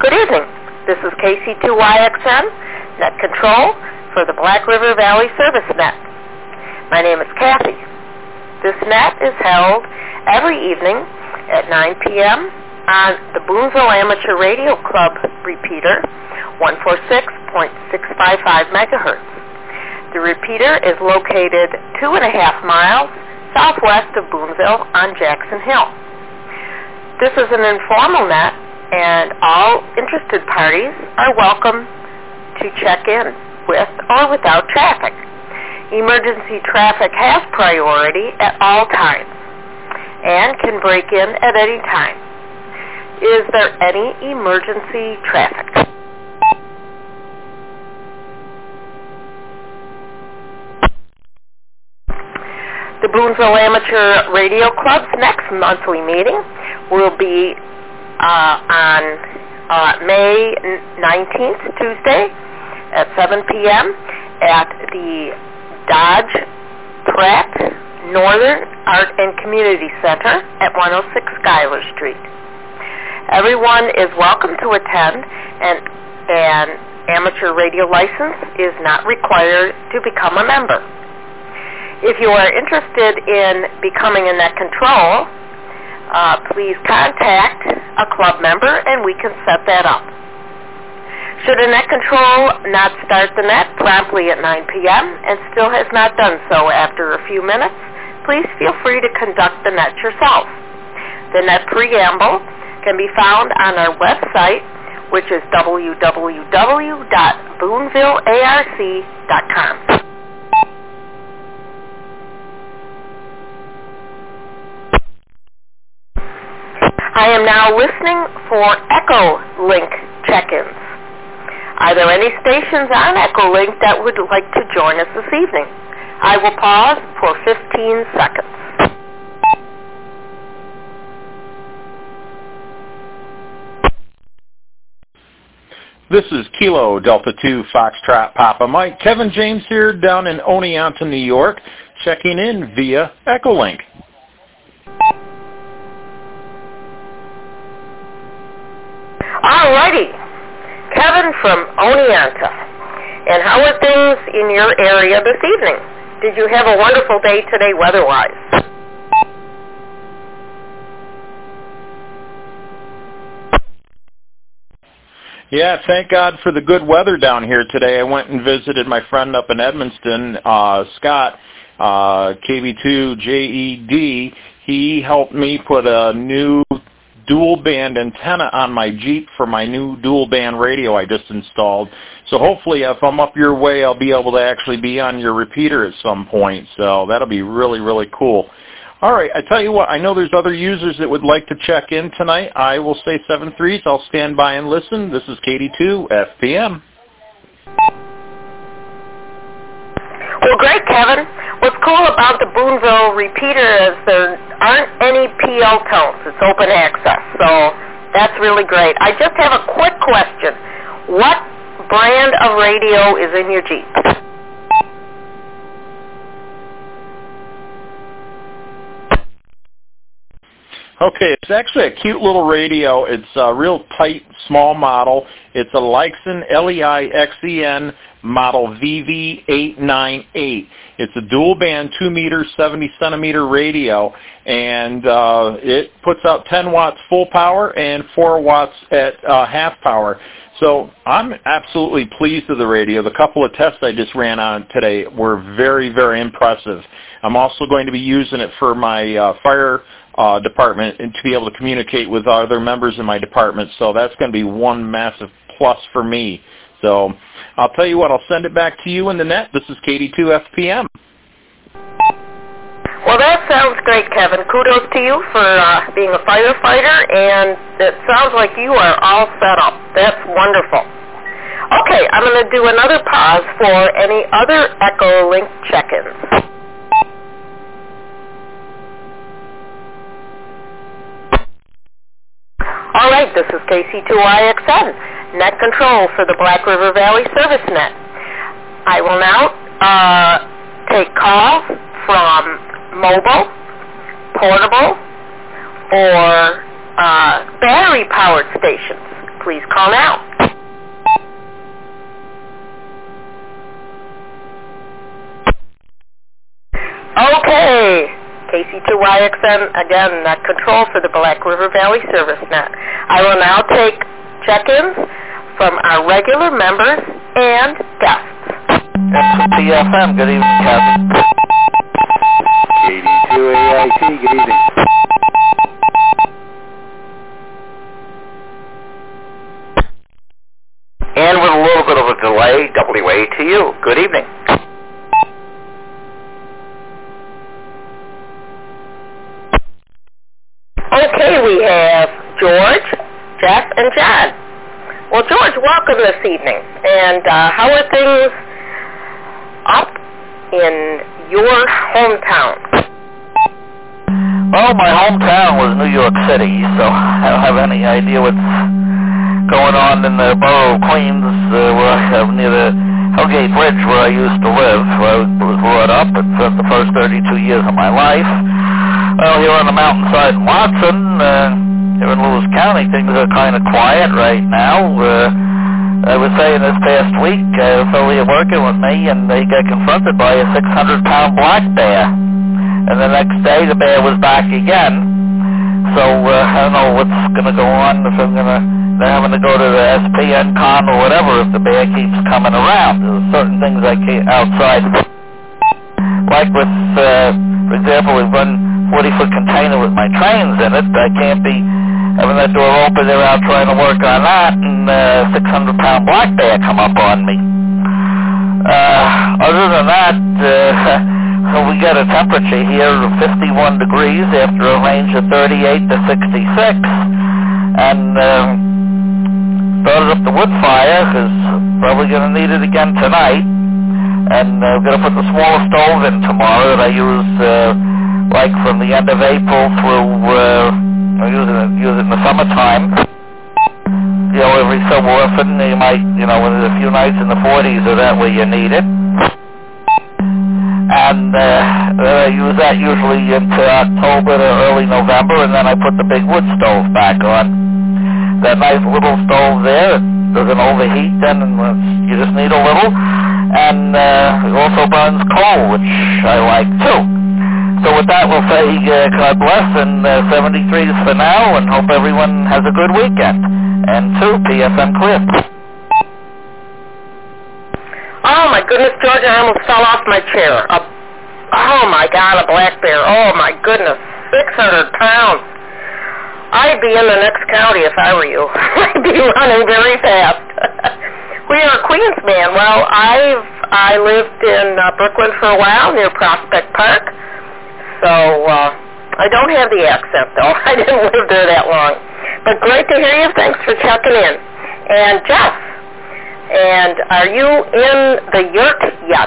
Good evening. This is KC2YXN, Net Control for the Black River Valley Service Net. My name is Kathy. This net is held every evening at 9 p.m. on the Boonville Amateur Radio Club repeater, 146.655 megahertz. The repeater is located 2.5 miles southwest of Boonville on Jackson Hill. This is an informal net, and all interested parties are welcome to check in with or without traffic. Emergency traffic has priority at all times and can break in at any time. Is there any emergency traffic? The Boonville Amateur Radio Club's next monthly meeting will be on May 19th, Tuesday, at 7 p.m. at the Dodge Pratt Northern Art and Community Center at 106 Schuyler Street. Everyone is welcome to attend, and an amateur radio license is not required to become a member. If you are interested in becoming a net control, please contact a club member and we can set that up. Should a net control not start the net promptly at 9 p.m. and still has not done so after a few minutes, please feel free to conduct the net yourself. The net preamble can be found on our website, which is www.boonvillearc.com. I am now listening for Echolink check-ins. Are there any stations on Echolink that would like to join us this evening? I will pause for 15 seconds. This is Kilo Delta 2 Foxtrot Papa Mike. Kevin James here down in Oneonta, New York, checking in via Echolink. Alrighty, Kevin from Oneonta. And how are things in your area this evening? Did you have a wonderful day today weather-wise? Yeah, thank God for the good weather down here today. I went and visited my friend up in Edmonston, Scott, KB2JED. He helped me put a new dual band antenna on my Jeep for my new dual band radio I just installed. So hopefully if I'm up your way, I'll be able to actually be on your repeater at some point. So that'll be really, really cool. All right, I tell you what, I know there's other users that would like to check in tonight. I will say 7-3s. I'll stand by and listen. This is KD2 FPM. Well, great, Kevin. What's cool about the Boonville repeater is there aren't any PL tones. It's open access, so that's really great. I just have a quick question. What brand of radio is in your Jeep? Okay, it's actually a cute little radio. It's a real tight, small model. It's a Leixen, Leixen model VV898. It's a dual band, 2 meter, 70 centimeter radio, and it puts out 10 watts full power and 4 watts at half power. So I'm absolutely pleased with the radio. The couple of tests I just ran on today were very, very impressive. I'm also going to be using it for my fire department and to be able to communicate with other members in my department. So that's going to be one massive plus for me. So I'll tell you what, I'll send it back to you in the net. This is KD2 FPM. Well, that sounds great, Kevin. Kudos to you for being a firefighter, and it sounds like you are all set up. That's wonderful. Okay, I'm going to do another pause for any other Echolink check-ins. All right, this is KC2IXN, Net Control for the Black River Valley Service Net. I will now take calls from mobile, portable, or battery-powered stations. please call now. Okay, KC2YXN, again, control for the Black River Valley Service Net. I will now take check-ins from our regular members and guests. PFM, good evening, Captain. KD2AIT, good evening. And with a little bit of a delay, WATU, good evening. Okay, we have George, Jeff, and John. Well, George, welcome this evening. And how are things up in your hometown? Well, my hometown was New York City, so I don't have any idea what's going on in the borough of Queens, near the Hellgate Bridge where I used to live, where I was brought up for the first 32 years of my life. Well, here on the mountainside in Watson, here in Lewis County, things are kind of quiet right now. I was saying this past week, a fellow here working with me, and they got confronted by a 600-pound black bear. And the next day, the bear was back again. So I don't know what's going to go on, if they're having to go to the SPN con or whatever if the bear keeps coming around. There's certain things I can't outside. Like with, for example, we've run 40-foot container with my trains in it. I can't be having that door open. They're out trying to work on that, and a 600-pound black bear come up on me. Other than that, we got a temperature here of 51 degrees after a range of 38 to 66, and started up the wood fire because probably going to need it again tonight. And we're going to put the smaller stove in tomorrow that I use like from the end of April through, I use it in the summertime. You know, every so often you might, when there's a few nights in the 40s or that where you need it. And I use that usually into October to early November, and then I put the big wood stove back on. That nice little stove there, it doesn't overheat then, and you just need a little. And it also burns coal, which I like too. So with that, we'll say God bless, and 73s for now, and hope everyone has a good weekend. And 2, PFM clear. Oh, my goodness, George, I almost fell off my chair. Oh, my God, a black bear. Oh, my goodness, 600 pounds. I'd be in the next county if I were you. I'd be running very fast. We are Queens, man. Well, I lived in Brooklyn for a while near Prospect Park. So I don't have the accent, though. I didn't live there that long. But great to hear you. Thanks for checking in. And Jeff, and are you in the yurt yet?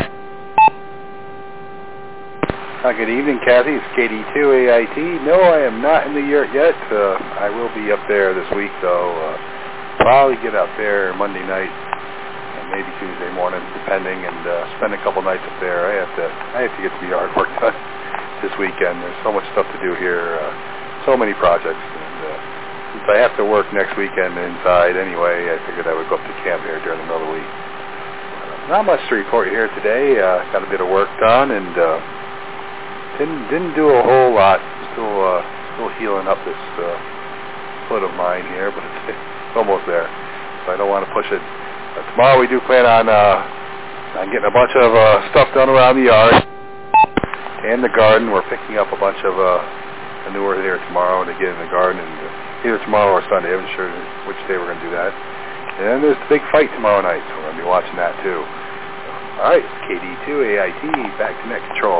Good evening, Kathy. It's KD2AIT. No, I am not in the yurt yet. I will be up there this week, though. Probably get out there Monday night, maybe Tuesday morning, depending, and spend a couple nights up there. I have to get some yard work done this weekend. There's so much stuff to do here, so many projects, and since I have to work next weekend inside anyway, I figured I would go up to camp here during the middle of the week. Not much to report here today. Got a bit of work done, and didn't do a whole lot. Still healing up this foot of mine here, but it's almost there, so I don't want to push it. Tomorrow we do plan on getting a bunch of stuff done around the yard and the garden. We're picking up a bunch of manure there tomorrow to get in the garden, and either tomorrow or Sunday. I'm not sure which day we're going to do that. And there's the big fight tomorrow night, so we're going to be watching that too. All right, KD2AIT, back to net control.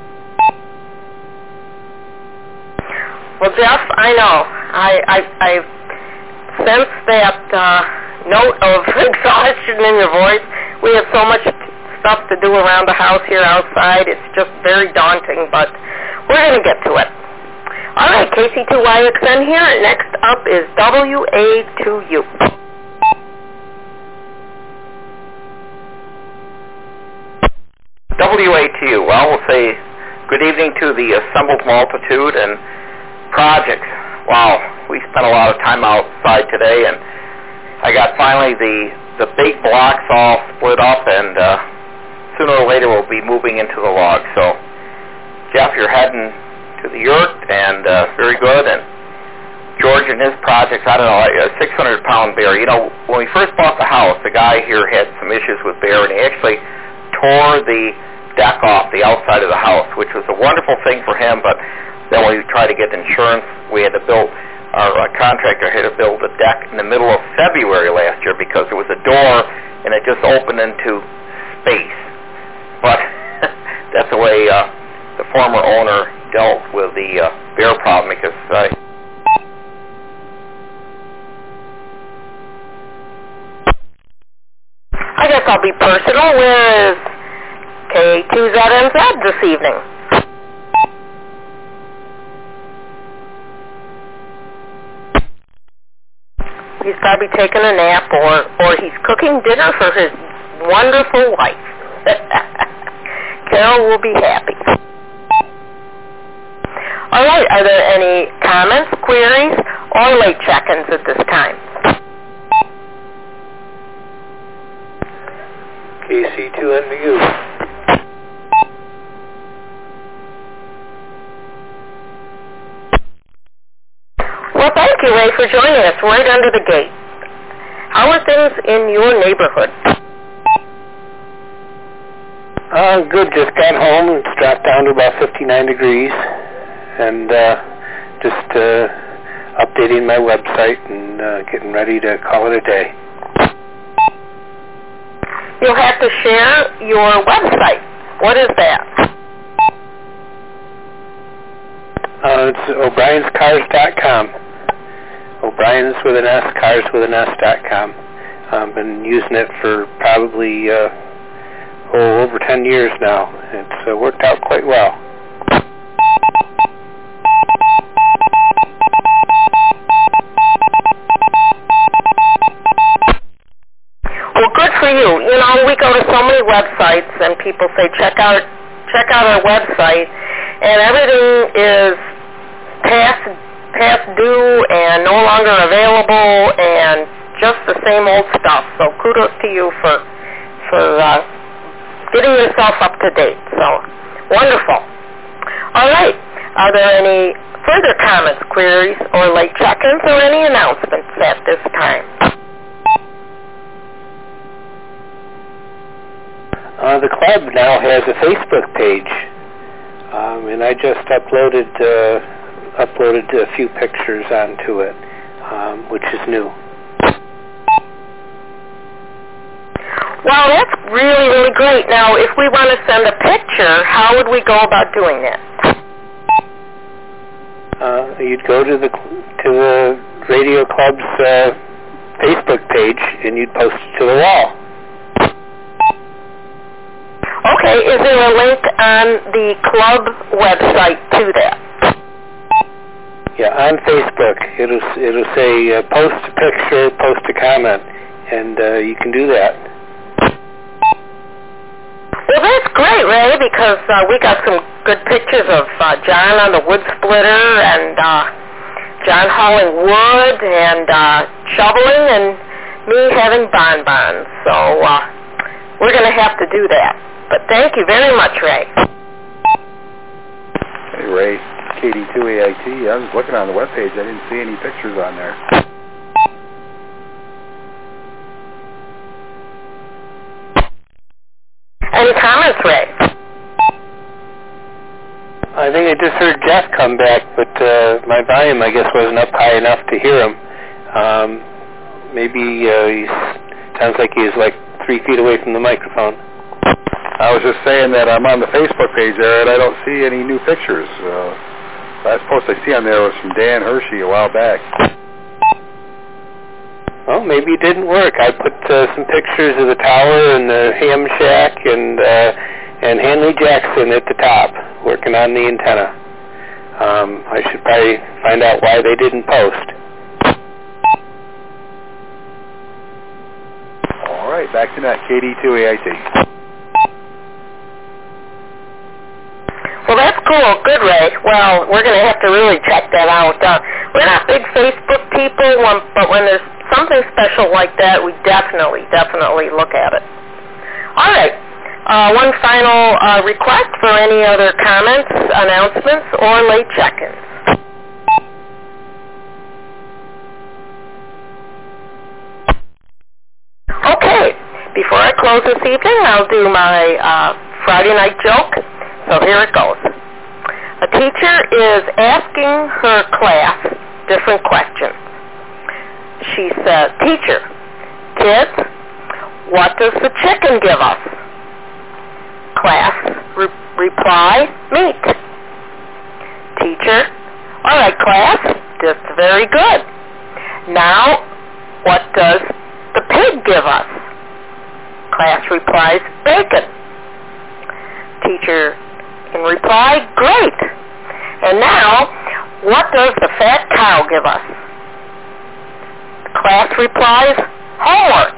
Well, Jeff, I know. I sense that note of exhaustion in your voice. We have so much stuff to do around the house here outside. It's just very daunting, but we're going to get to it. All right, KC2YXN here. Next up is WA2U. WA2U. Well, we'll say good evening to the assembled multitude and projects. Wow, we spent a lot of time outside today, and I got finally the big blocks all split up, and sooner or later we'll be moving into the log. So, Jeff, you're heading to the yurt, and very good. And George and his projects, I don't know, a 600-pound bear. You know, when we first bought the house, the guy here had some issues with bear, and he actually tore the deck off the outside of the house, which was a wonderful thing for him. But then when we tried to get insurance, we had to build, our contractor had to build a deck in the middle of February last year because there was a door and it just opened into space. But that's the way the former owner dealt with the bear problem, because I guess I'll be personal. Where is K2ZNZ this evening? He's probably taking a nap, or he's cooking dinner for his wonderful wife. Carol will be happy. All right, are there any comments, queries, or late check-ins at this time? KC2NBU. Well, thank you, Ray, for joining us right under the gate. How are things in your neighborhood? Good. Just got home. It's dropped down to about 59 degrees. And just updating my website and getting ready to call it a day. You'll have to share your website. What is that? It's O'Brienscars.com. O'Briens with an S, cars with an S.com. I've been using it for probably over 10 years now. It's worked out quite well. Well, good for you. You know, we go to so many websites, and people say, check out our website, and everything is past due and no longer available, and just the same old stuff. So kudos to you for getting yourself up to date. So wonderful. All right. Are there any further comments, queries, or late check-ins, or any announcements at this time? The club now has a Facebook page, and I just uploaded a few pictures onto it, which is new. Well, that's really, really great. Now, if we want to send a picture, how would we go about doing that? You'd go to the radio club's Facebook page, and you'd post it to the wall. Okay, is there a link on the club website to that? Yeah, on Facebook, it'll say post a picture, post a comment, and you can do that. Well, that's great, Ray, because we got some good pictures of John on the wood splitter, and John hauling wood, and shoveling, and me having bonbons. So we're going to have to do that. But thank you very much, Ray. Hey, Ray, KD2AIT. I was looking on the webpage. I didn't see any pictures on there. Any comments, Ray? I think I just heard Jeff come back, but my volume, I guess, wasn't up high enough to hear him. Maybe he sounds like he's like 3 feet away from the microphone. I was just saying that I'm on the Facebook page there, and I don't see any new pictures. Last post I see on there was from Dan Hershey a while back. Well, maybe it didn't work. I put some pictures of the tower and the ham shack and Hanley Jackson at the top, working on the antenna. I should probably find out why they didn't post. All right, back to that, KD2AIT. Well, that's cool. Good, Ray. Well, we're going to have to really check that out. We're not big Facebook people, but when there's something special like that, we definitely look at it. All right. One final request for any other comments, announcements, or late check-ins. Okay. Before I close this evening, I'll do my Friday night joke. So here it goes. A teacher is asking her class different questions. She says, "Teacher, kids, what does the chicken give us?" Class reply, "Meat." Teacher, "All right, class, just very good. Now, what does the pig give us?" Class replies, "Bacon." Teacher in reply, "Great. And now, what does the fat cow give us?" Class replies, "Homework."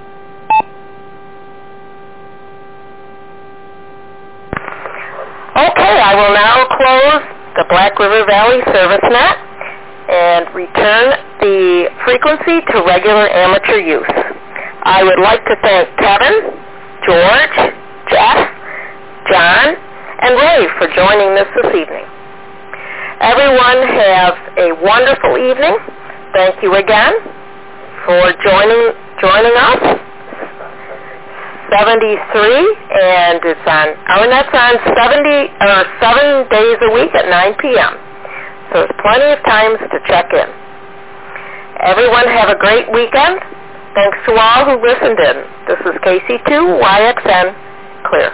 Okay, I will now close the Black River Valley ServiceNet and return the frequency to regular amateur use. I would like to thank Kevin, George, Jeff, John, and Ray for joining us this evening. Everyone have a wonderful evening. Thank you again for joining us. 73, and it's on our net's on 7 days a week at 9 p.m. So there's plenty of times to check in. Everyone have a great weekend. Thanks to all who listened in. This is KC2YXN Clear.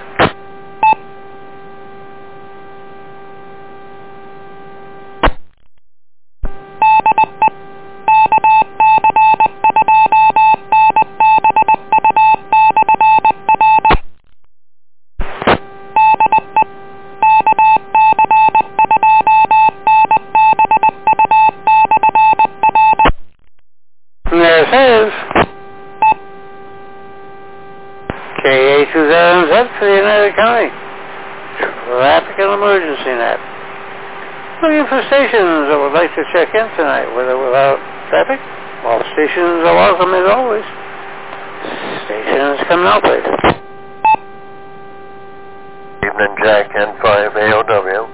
For the United County Traffic and Emergency Net. Looking for stations that would like to check in tonight, with or without traffic. All stations are welcome as always. Stations come now, please. Evening, Jack, N5AOW.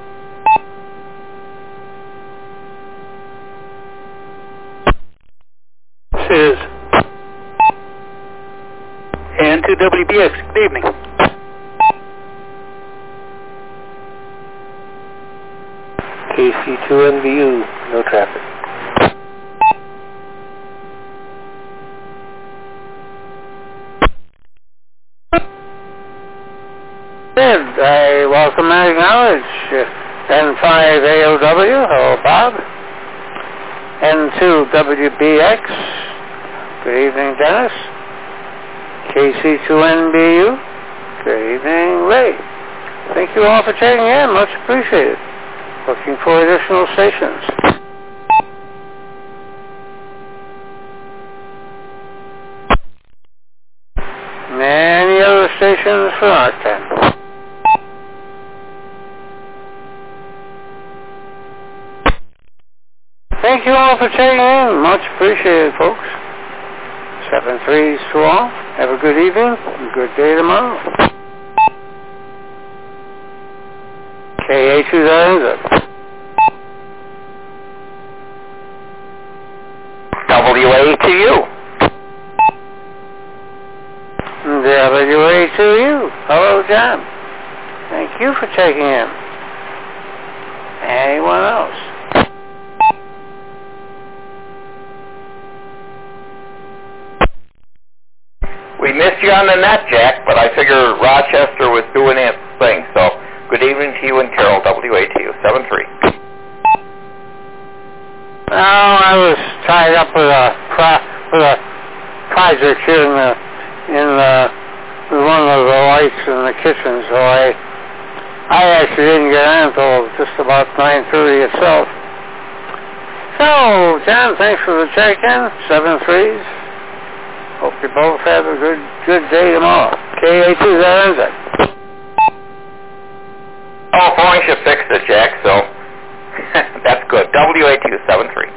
This is N2WBX. Good evening. KC2NVU, no traffic. Good. I welcome and acknowledge N5AOW. Hello, Bob. N2WBX. Good evening, Dennis. KC2NBU. Good evening, Ray. Thank you all for checking in. Much appreciated. Looking for additional stations. Many other stations for Arcten. Thank you all for checking in. Much appreciated, folks. 7-3s to all. Have a good evening. A good day tomorrow. KA2000. WA2U. WA2U. Hello, John. Thank you for checking in. Anyone else? We missed you on the net, Jack, but I figure Rochester was doing its thing. So, good evening to you and Carol, WA2U, 7-3. No, I was tied up with a project here with one of the lights in the kitchen, so I actually didn't get in until just about 9:30 itself. So, John, thanks for the check-in. 7-3s. Hope you both have a good day tomorrow. KA2000. Oh, Boeing should fix it, Jack, so that's good. WA2, 7-3.